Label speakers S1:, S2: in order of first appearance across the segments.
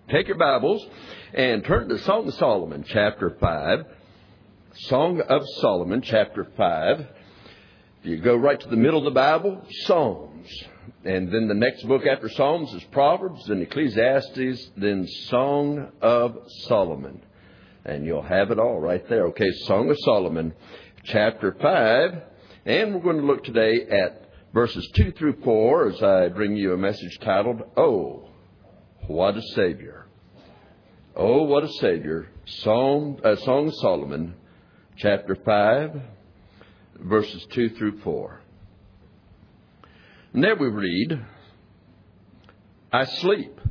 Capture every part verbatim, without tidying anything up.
S1: Take your Bibles and turn to Song of Solomon, chapter five. Song of Solomon, chapter five. You go right to the middle of the Bible, Psalms. And then the next book after Psalms is Proverbs, then Ecclesiastes, then Song of Solomon. And you'll have it all right there. Okay, Song of Solomon, chapter five. And we're going to look today at verses two through four as I bring you a message titled, Oh, What a Savior. Oh, what a Savior. Psalm, uh, Song of Solomon, chapter five, verses two through four. And there we read, I sleep.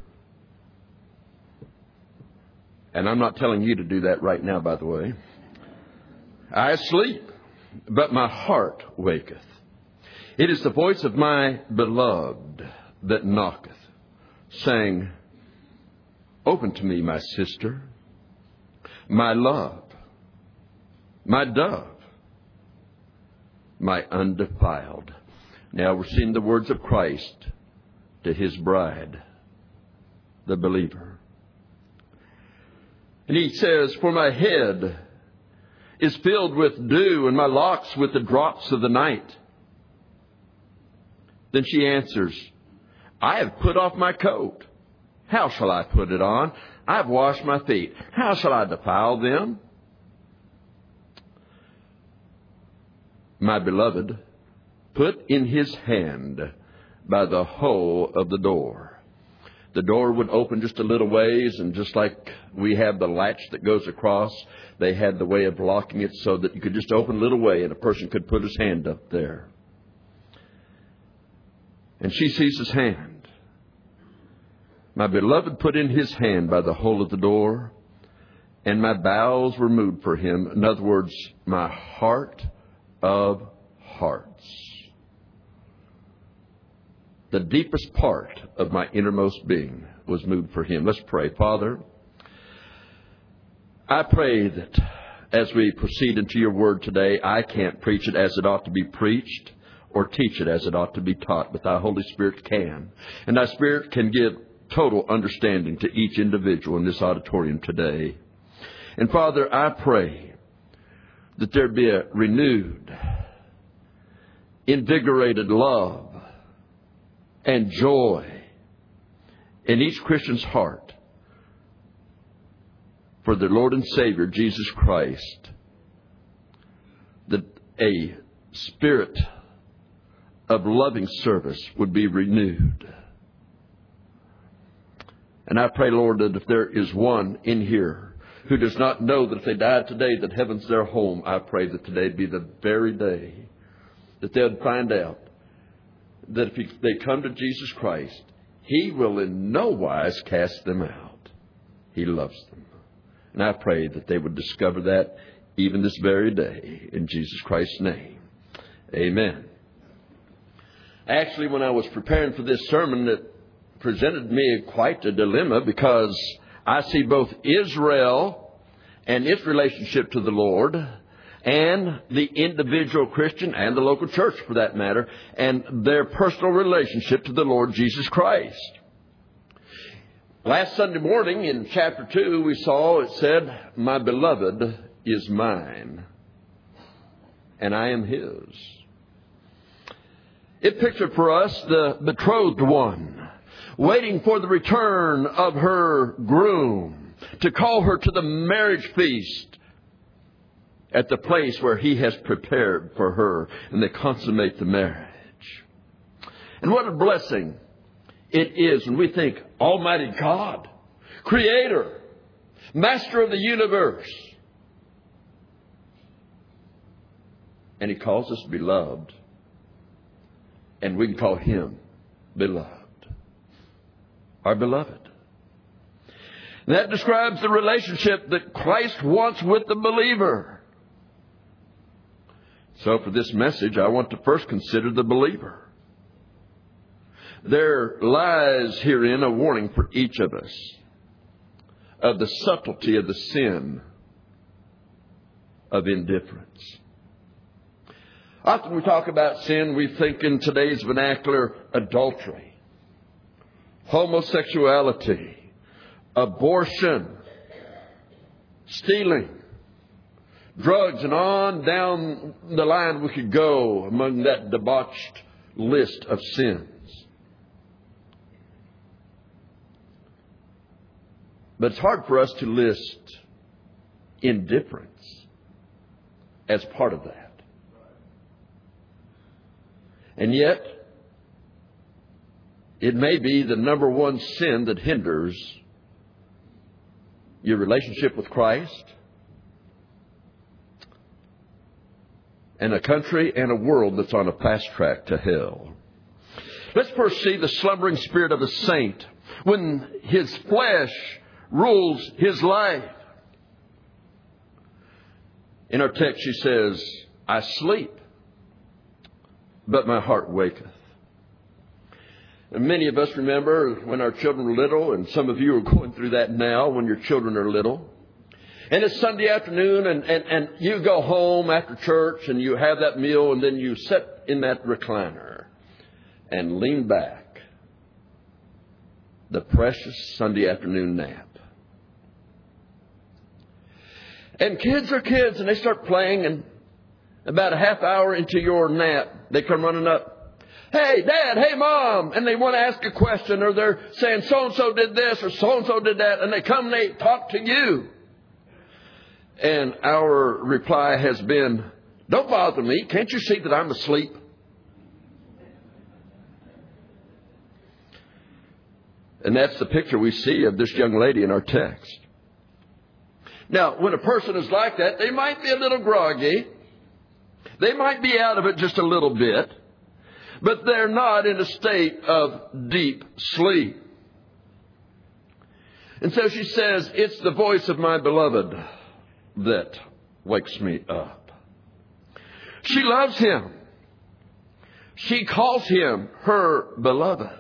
S1: And I'm not telling you to do that right now, by the way. I sleep, but my heart waketh. It is the voice of my beloved that knocketh, saying, Open to me, my sister, my love, my dove, my undefiled. Now we're seeing the words of Christ to his bride, the believer. And he says, For my head is filled with dew, and my locks with the drops of the night. Then she answers, I have put off my coat. How shall I put it on? I have washed my feet. How shall I defile them? My beloved put in his hand by the hole of the door. The door would open just a little ways, and just like we have the latch that goes across, they had the way of locking it so that you could just open a little way and a person could put his hand up there. And she sees his hand. My beloved put in his hand by the hole of the door, and my bowels were moved for him. In other words, my heart of hearts. The deepest part of my innermost being was moved for him. Let's pray. Father, I pray that as we proceed into your word today, I can't preach it as it ought to be preached or teach it as it ought to be taught, but thy Holy Spirit can. And thy Spirit can give total understanding to each individual in this auditorium today. And Father, I pray that there be a renewed, invigorated love and joy in each Christian's heart for the Lord and Savior, Jesus Christ. That a spirit of loving service would be renewed. And I pray, Lord, that if there is one in here who does not know that if they died today that heaven's their home, I pray that today be the very day that they would find out that if they come to Jesus Christ, he will in no wise cast them out. He loves them. And I pray that they would discover that even this very day in Jesus Christ's name. Amen. Actually, when I was preparing for this sermon, it presented me quite a dilemma, because I see both Israel and its relationship to the Lord, and the individual Christian and the local church for that matter, and their personal relationship to the Lord Jesus Christ. Last Sunday morning in chapter two, we saw it said, My beloved is mine, and I am his. It pictured for us the betrothed one, waiting for the return of her groom to call her to the marriage feast at the place where he has prepared for her, and they consummate the marriage. And what a blessing it is when we think, Almighty God, Creator, Master of the universe, and he calls us beloved, and we can call him beloved. Our beloved. And that describes the relationship that Christ wants with the believer. So for this message, I want to first consider the believer. There lies herein a warning for each of us of the subtlety of the sin of indifference. Often we talk about sin, we think in today's vernacular, adultery, homosexuality, abortion, stealing, drugs, and on down the line we could go among that debauched list of sins. But it's hard for us to list indifference as part of that. And yet, it may be the number one sin that hinders your relationship with Christ and a country and a world that's on a fast track to hell. Let's first see the slumbering spirit of a saint when his flesh rules his life. In our text she says, I sleep, but my heart waketh. And many of us remember when our children were little, and some of you are going through that now when your children are little. And it's Sunday afternoon, and, and, and you go home after church, and you have that meal, and then you sit in that recliner and lean back. The precious Sunday afternoon nap. And kids are kids, and they start playing, and about a half hour into your nap, they come running up. Hey, Dad, hey, Mom. And they want to ask a question, or they're saying so-and-so did this or so-and-so did that. And they come and they talk to you. And our reply has been, don't bother me. Can't you see that I'm asleep? And that's the picture we see of this young lady in our text. Now, when a person is like that, they might be a little groggy. They might be out of it just a little bit. But they're not in a state of deep sleep. And so she says, it's the voice of my beloved that wakes me up. She loves him. She calls him her beloved.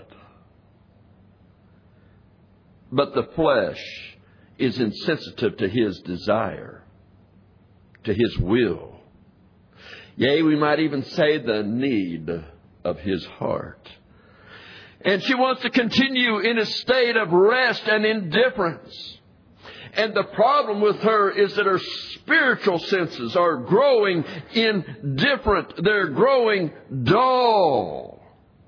S1: But the flesh is insensitive to his desire, to his will. Yea, we might even say the need of his heart. And she wants to continue in a state of rest and indifference. And the problem with her is that her spiritual senses are growing indifferent. They're growing dull.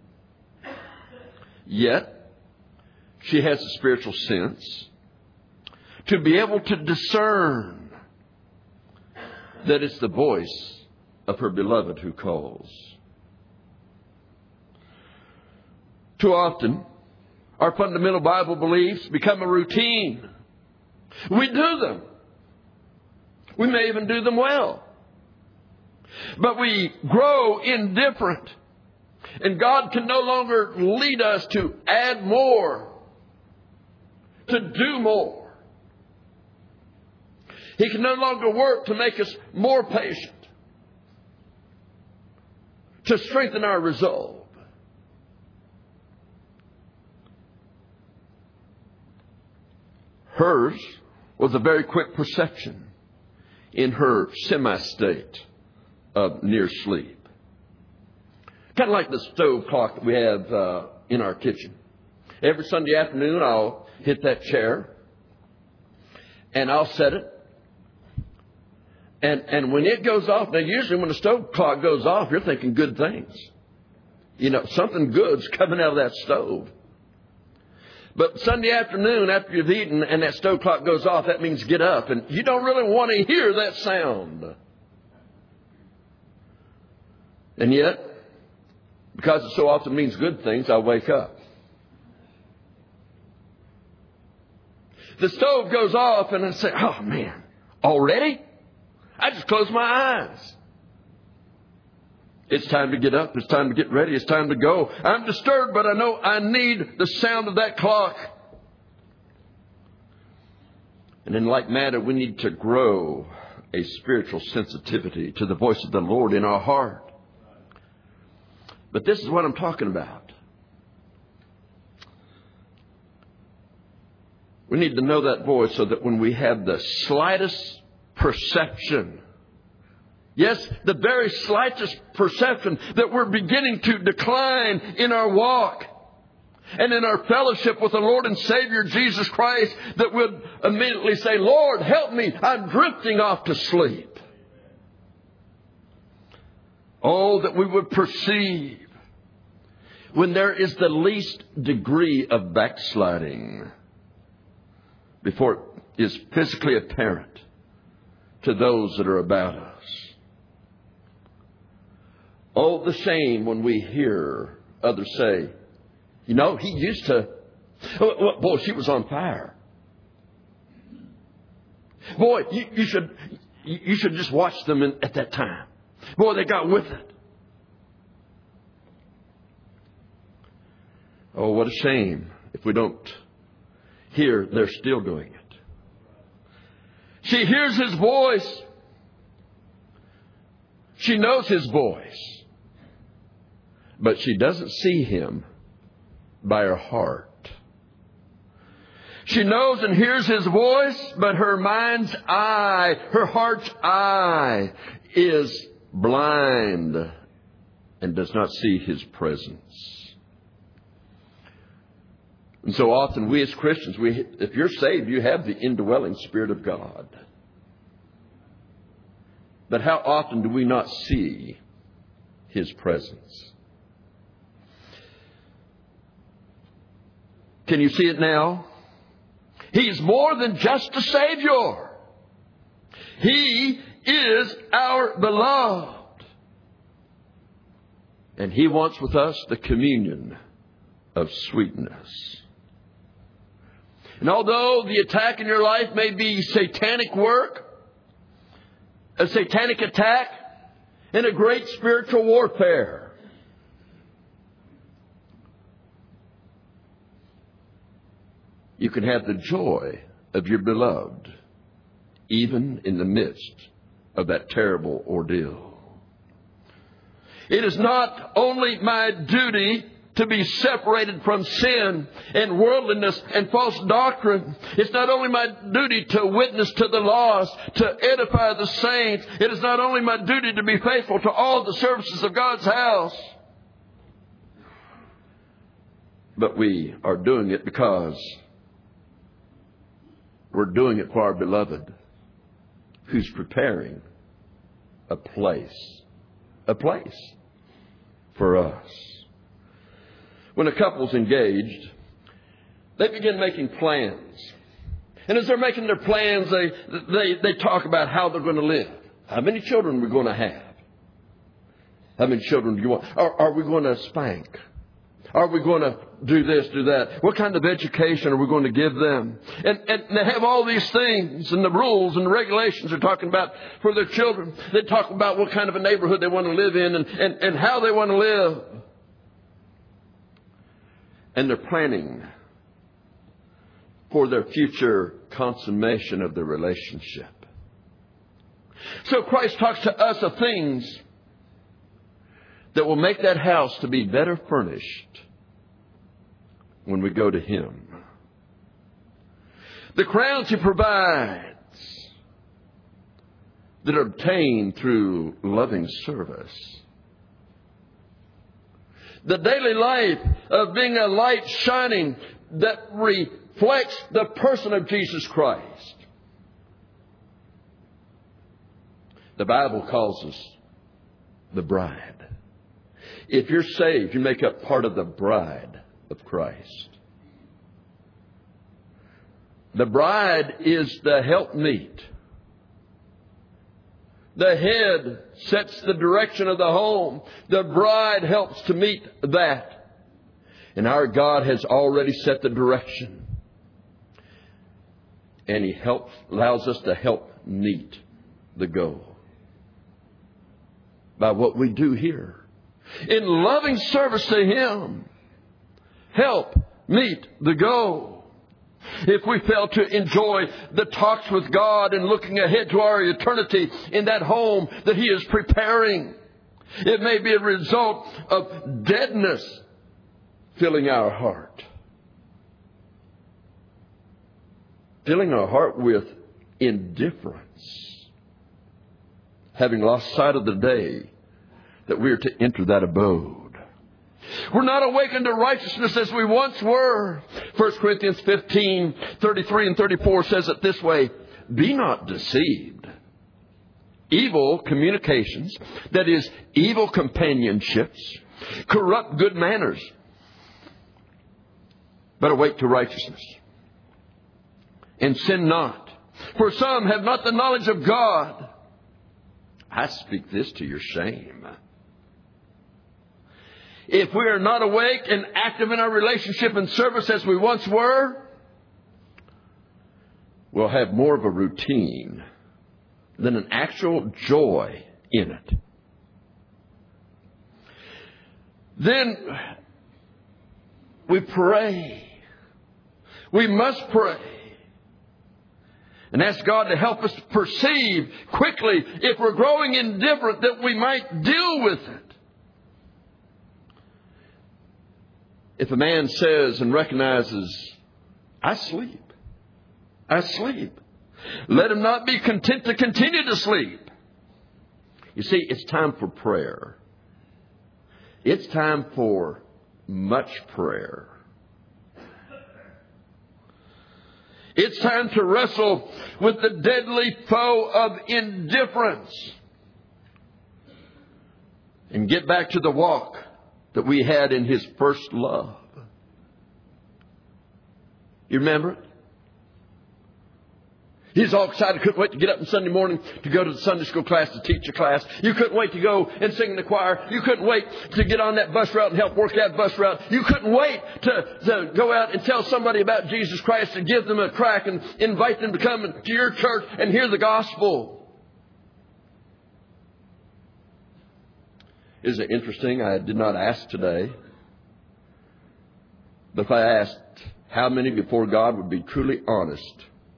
S1: Yet, she has a spiritual sense to be able to discern that it's the voice of her beloved who calls. Too often, our fundamental Bible beliefs become a routine. We do them. We may even do them well. But we grow indifferent. And God can no longer lead us to add more, to do more. He can no longer work to make us more patient, to strengthen our resolve. Hers was a very quick perception in her semi-state of near sleep. Kind of like the stove clock that we have uh, in our kitchen. Every Sunday afternoon I'll hit that chair and I'll set it. And, and when it goes off, now usually when the stove clock goes off, you're thinking good things. You know, something good's coming out of that stove. But Sunday afternoon, after you've eaten and that stove clock goes off, that means get up. And you don't really want to hear that sound. And yet, because it so often means good things, I wake up. The stove goes off and I say, oh man, already? I just closed my eyes. It's time to get up. It's time to get ready. It's time to go. I'm disturbed, but I know I need the sound of that clock. And in like manner, we need to grow a spiritual sensitivity to the voice of the Lord in our heart. But this is what I'm talking about. We need to know that voice so that when we have the slightest perception, yes, the very slightest perception that we're beginning to decline in our walk, and in our fellowship with the Lord and Savior Jesus Christ, that would immediately say, Lord, help me. I'm drifting off to sleep. Oh, that we would perceive when there is the least degree of backsliding before it is physically apparent to those that are about us. Oh, the shame when we hear others say, you know, he used to, oh, boy, she was on fire. Boy, you, you should you should just watch them in, at that time. Boy, they got with it. Oh, what a shame if we don't hear they're still doing it. She hears his voice. She knows his voice. But she doesn't see him by her heart. She knows and hears his voice, but her mind's eye, her heart's eye is blind and does not see his presence. And so often we as Christians, we, if you're saved, you have the indwelling Spirit of God. But how often do we not see his presence? Can you see it now? He's more than just a Savior. He is our beloved. And he wants with us the communion of sweetness. And although the attack in your life may be satanic work, a satanic attack, and a great spiritual warfare, you can have the joy of your beloved, even in the midst of that terrible ordeal. It is not only my duty to be separated from sin and worldliness and false doctrine. It's not only my duty to witness to the lost, to edify the saints. It is not only my duty to be faithful to all the services of God's house. But we are doing it because we're doing it for our beloved, who's preparing a place, a place for us. When a couple's engaged, they begin making plans. And as they're making their plans, they, they, they talk about how they're going to live. How many children we're going to have? How many children do you want? Are, are we going to spank? Are we going to do this, do that? What kind of education are we going to give them? And, and they have all these things, and the rules and the regulations they're talking about for their children. They talk about what kind of a neighborhood they want to live in and, and, and how they want to live. And they're planning for their future consummation of their relationship. So Christ talks to us of things that will make that house to be better furnished when we go to him. The crowns he provides that are obtained through loving service. The daily life of being a light shining that reflects the person of Jesus Christ. The Bible calls us the bride. If you're saved, you make up part of the bride of Christ. The bride is the helpmeet. The head sets the direction of the home. The bride helps to meet that. And our God has already set the direction. And he helps, allows us to help meet the goal by what we do here. In loving service to him, help meet the goal. If we fail to enjoy the talks with God and looking ahead to our eternity in that home that he is preparing, it may be a result of deadness filling our heart. Filling our heart with indifference. Having lost sight of the day that we are to enter that abode. We're not awakened to righteousness as we once were. First Corinthians fifteen, thirty-three and thirty-four says it this way. Be not deceived. Evil communications, that is, evil companionships, corrupt good manners. But awake to righteousness. And sin not. For some have not the knowledge of God. I speak this to your shame. If we are not awake and active in our relationship and service as we once were, we'll have more of a routine than an actual joy in it. Then we pray. We must pray. And ask God to help us perceive quickly if we're growing indifferent that we might deal with it. If a man says and recognizes, I sleep. I sleep. Let him not be content to continue to sleep. You see, it's time for prayer. It's time for much prayer. It's time to wrestle with the deadly foe of indifference and get back to the walk that we had in His first love. You remember it? He's all excited. Couldn't wait to get up on Sunday morning to go to the Sunday school class to teach a class. You couldn't wait to go and sing in the choir. You couldn't wait to get on that bus route and help work that bus route. You couldn't wait to, to go out and tell somebody about Jesus Christ and give them a crack and invite them to come to your church and hear the gospel. Isn't it interesting? I did not ask today. But if I asked how many before God would be truly honest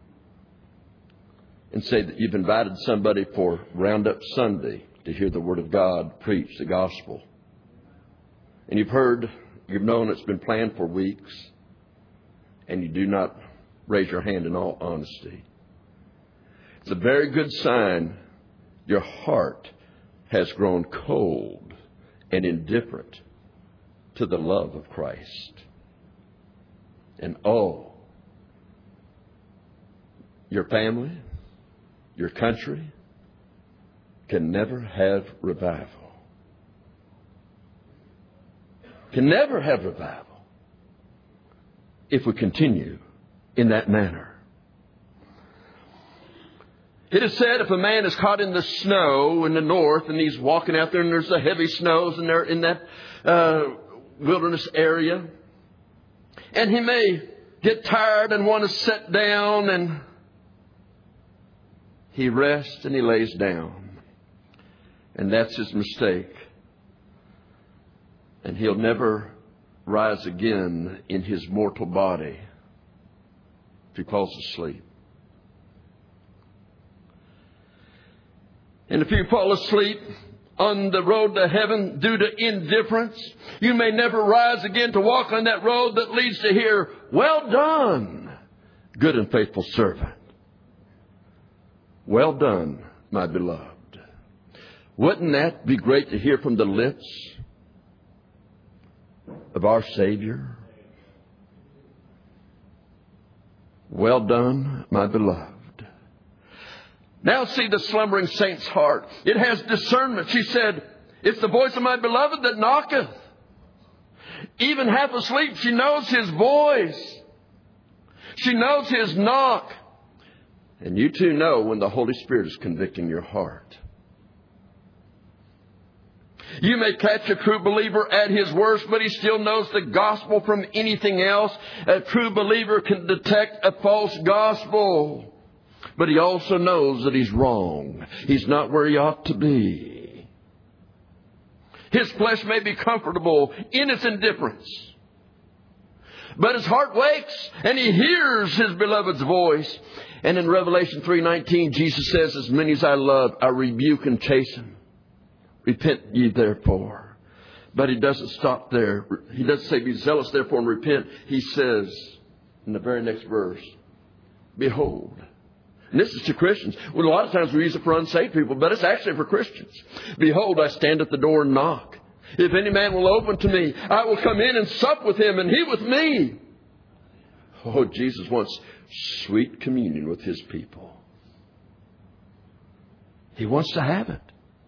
S1: and say that you've invited somebody for Roundup Sunday to hear the Word of God preach the gospel. And you've heard, you've known it's been planned for weeks, and you do not raise your hand in all honesty. It's a very good sign your heart has grown cold and indifferent to the love of Christ. And oh, your family, your country can never have revival. Can never have revival if we continue in that manner. It is said if a man is caught in the snow in the north and he's walking out there and there's the heavy snows and they're in that uh, wilderness area, and he may get tired and want to sit down, and he rests and he lays down. And that's his mistake. And he'll never rise again in his mortal body if he falls asleep. And if you fall asleep on the road to heaven due to indifference, you may never rise again to walk on that road that leads to hear, well done, good and faithful servant. Well done, my beloved. Wouldn't that be great to hear from the lips of our Savior? Well done, my beloved. Now see the slumbering saint's heart. It has discernment. She said, it's the voice of my beloved that knocketh. Even half asleep, she knows his voice. She knows his knock. And you too know when the Holy Spirit is convicting your heart. You may catch a true believer at his worst, but he still knows the gospel from anything else. A true believer can detect a false gospel. But he also knows that he's wrong. He's not where he ought to be. His flesh may be comfortable in its indifference. But his heart wakes and he hears his beloved's voice. And in Revelation three nineteen, Jesus says, as many as I love, I rebuke and chasten. Repent ye therefore. But he doesn't stop there. He doesn't say be zealous therefore and repent. He says in the very next verse, behold. And this is to Christians. Well, a lot of times we use it for unsaved people, but it's actually for Christians. Behold, I stand at the door and knock. If any man will open to me, I will come in and sup with him and he with me. Oh, Jesus wants sweet communion with His people. He wants to have it.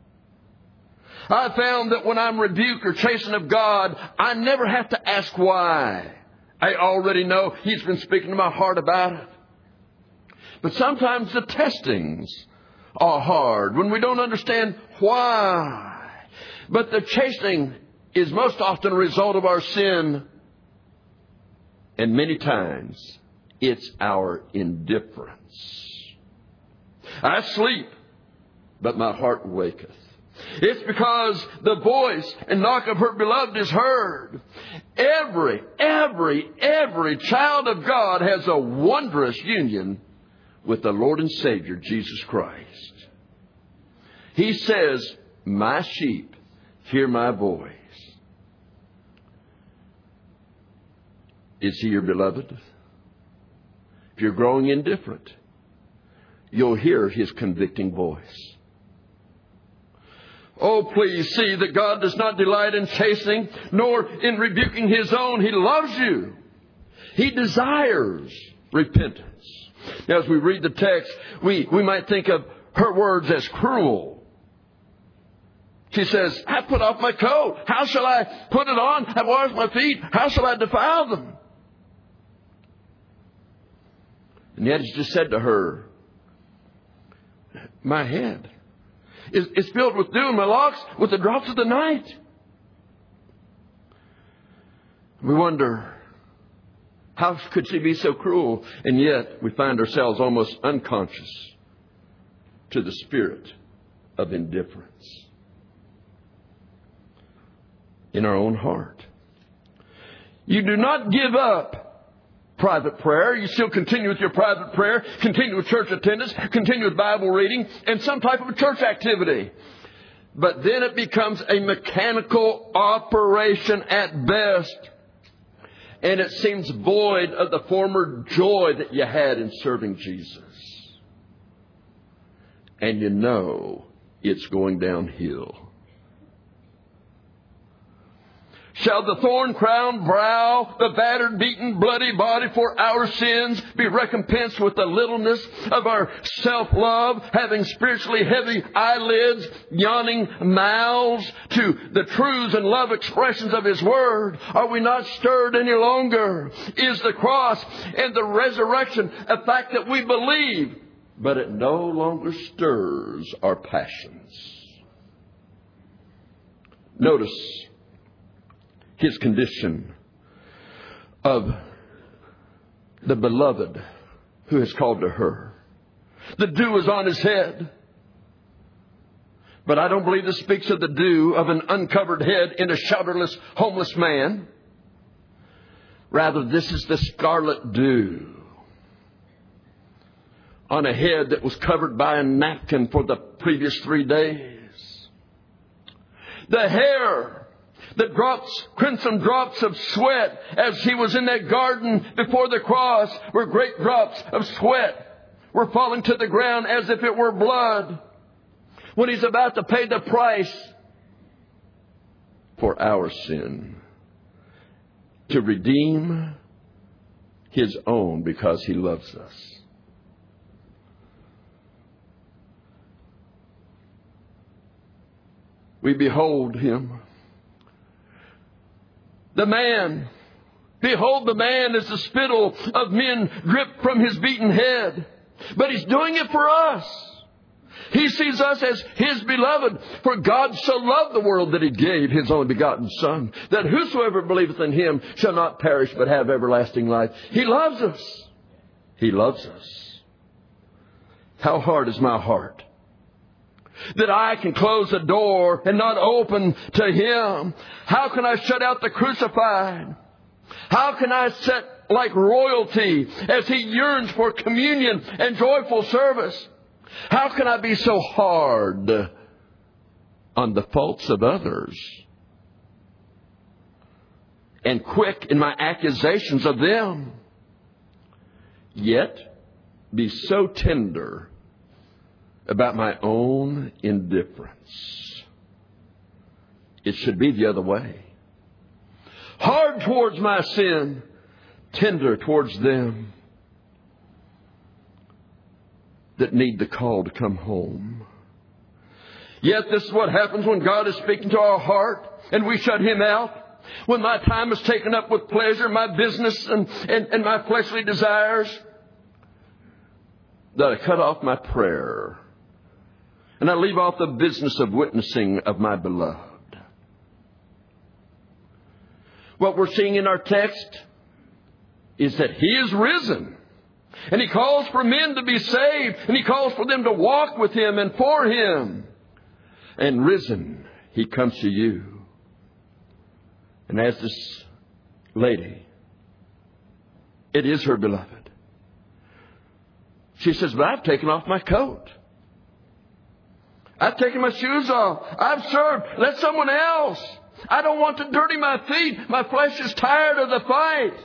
S1: I found that when I'm rebuked or chastened of God, I never have to ask why. I already know He's been speaking to my heart about it. But sometimes the testings are hard when we don't understand why. But the chastening is most often a result of our sin. And many times it's our indifference. I sleep, but my heart waketh. It's because the voice and knock of her beloved is heard. Every, every, every child of God has a wondrous union with the Lord and Savior, Jesus Christ. He says, my sheep hear my voice. Is He your beloved? If you're growing indifferent, you'll hear His convicting voice. Oh, please see that God does not delight in chastening, nor in rebuking His own. He loves you. He desires repentance. Now, as we read the text, we, we might think of her words as cruel. She says, I put off my coat. How shall I put it on? I washed my feet. How shall I defile them? And yet He's just said to her, my head is, is filled with dew, and my locks with the drops of the night. We wonder, how could she be so cruel? And yet we find ourselves almost unconscious to the spirit of indifference in our own heart. You do not give up private prayer. You still continue with your private prayer, continue with church attendance, continue with Bible reading, and some type of church activity. But then it becomes a mechanical operation at best. And it seems void of the former joy that you had in serving Jesus. And you know it's going downhill. Shall the thorn-crowned brow, the battered, beaten, bloody body for our sins be recompensed with the littleness of our self-love, having spiritually heavy eyelids, yawning mouths to the truths and love expressions of His Word? Are we not stirred any longer? Is the cross and the resurrection a fact that we believe, but it no longer stirs our passions? Notice His condition of the beloved who has called to her. The dew is on his head. But I don't believe this speaks of the dew of an uncovered head in a shelterless, homeless man. Rather, this is the scarlet dew on a head that was covered by a napkin for the previous three days. The hair that drops, crimson drops of sweat as He was in that garden before the cross, where great drops of sweat were falling to the ground as if it were blood, when He's about to pay the price for our sin, to redeem His own because He loves us. We behold Him. The man, behold the man as the spittle of men dripped from His beaten head. But He's doing it for us. He sees us as His beloved. For God so loved the world that He gave His only begotten Son, that whosoever believeth in Him shall not perish but have everlasting life. He loves us. He loves us. How hard is my heart that I can close the door and not open to Him? How can I shut out the crucified? How can I sit like royalty as He yearns for communion and joyful service? How can I be so hard on the faults of others and quick in my accusations of them, yet be so tender about my own indifference? It should be the other way. Hard towards my sin, tender towards them that need the call to come home. Yet this is what happens when God is speaking to our heart and we shut Him out. When my time is taken up with pleasure, my business and, and, and my fleshly desires, that I cut off my prayer and I leave off the business of witnessing of my beloved. What we're seeing in our text is that He is risen. And He calls for men to be saved. And He calls for them to walk with Him and for Him. And risen, He comes to you. And as this lady, it is her beloved. She says, but I've taken off my coat. I've taken my shoes off. I've served. Let someone else. I don't want to dirty my feet. My flesh is tired of the fight.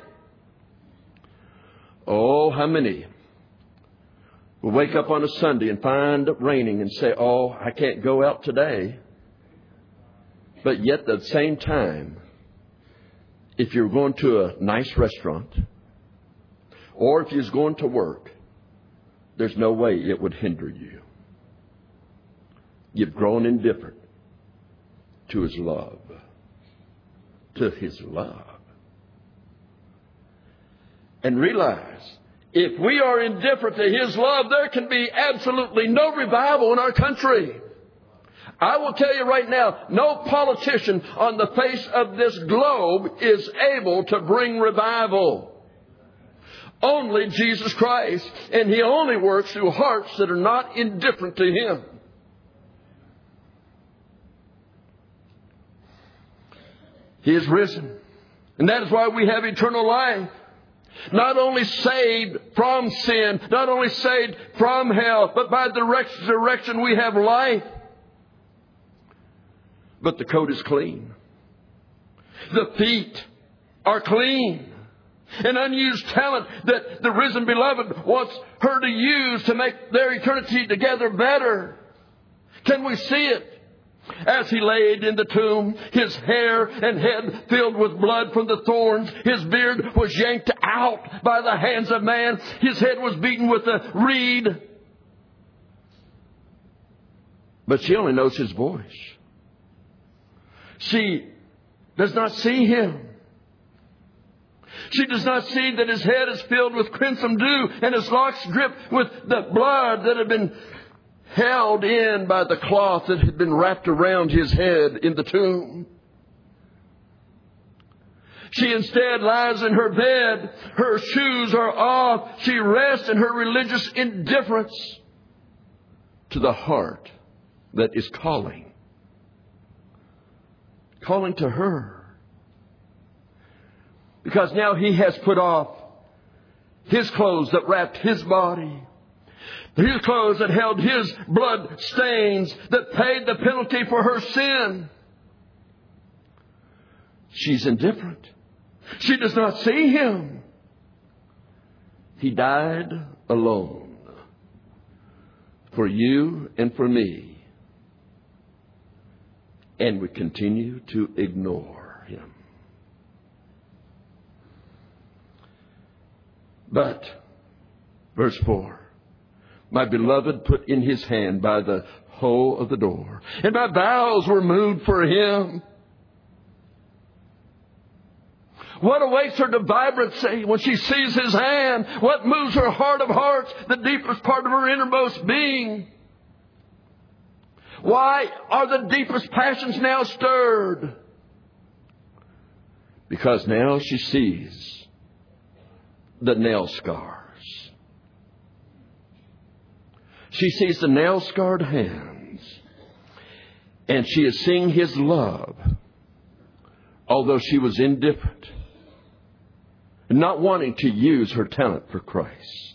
S1: Oh, how many will wake up on a Sunday and find it raining and say, oh, I can't go out today. But yet at the same time, if you're going to a nice restaurant or if you're going to work, there's no way it would hinder you. You've grown indifferent to His love. To His love. And realize, if we are indifferent to His love, there can be absolutely no revival in our country. I will tell you right now, no politician on the face of this globe is able to bring revival. Only Jesus Christ. And He only works through hearts that are not indifferent to Him. He is risen. And that is why we have eternal life. Not only saved from sin, not only saved from hell, but by the resurrection we have life. But the coat is clean. The feet are clean. An unused talent that the risen beloved wants her to use to make their eternity together better. Can we see it? As He laid in the tomb, His hair and head filled with blood from the thorns. His beard was yanked out by the hands of man. His head was beaten with a reed. But she only knows His voice. She does not see Him. She does not see that His head is filled with crimson dew and His locks dripped with the blood that had been held in by the cloth that had been wrapped around His head in the tomb. She instead lies in her bed. Her shoes are off. She rests in her religious indifference to the heart that is calling. Calling to her. Because now He has put off His clothes that wrapped His body. His clothes that held His blood stains that paid the penalty for her sin. She's indifferent. She does not see Him. He died alone for you and for me. And we continue to ignore Him. But, verse four. My beloved put in His hand by the hole of the door, and my bowels were moved for Him. What awaits her to vibrancy when she sees His hand? What moves her heart of hearts, the deepest part of her innermost being? Why are the deepest passions now stirred? Because now she sees the nail scars. She sees the nail-scarred hands. And she is seeing His love. Although she was indifferent. And not wanting to use her talent for Christ.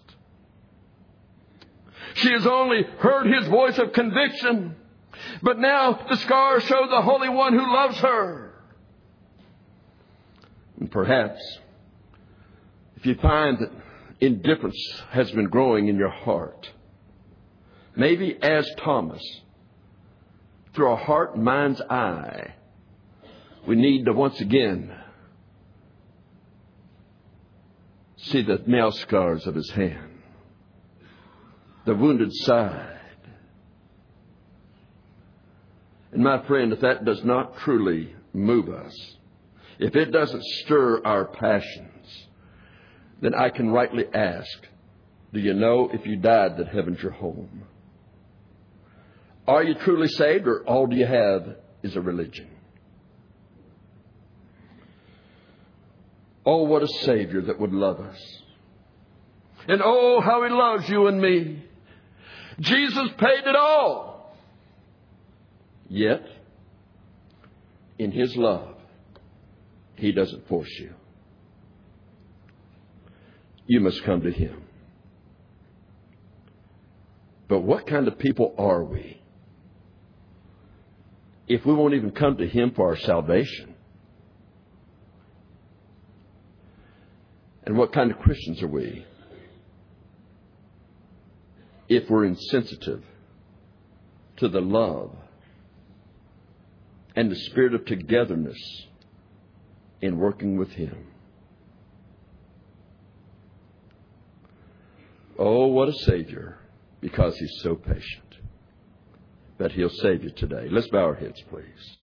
S1: She has only heard His voice of conviction. But now the scars show the Holy One who loves her. And perhaps, if you find that indifference has been growing in your heart, maybe as Thomas, through a heart and mind's eye, We need to once again see the nail scars of his hand, the wounded side. And my friend, if that does not truly move us, if it doesn't stir our passions, then I can rightly ask, do you know if you died that heaven's your home? Are you truly saved, or all do you have is a religion? Oh, what a Savior that would love us. And oh, how He loves you and me. Jesus paid it all. Yet, in His love, He doesn't force you. You must come to Him. But what kind of people are we if we won't even come to Him for our salvation? And what kind of Christians are we if we're insensitive to the love and the spirit of togetherness in working with Him? Oh, what a Savior, because He's so patient. But He'll save you today. Let's bow our heads, please.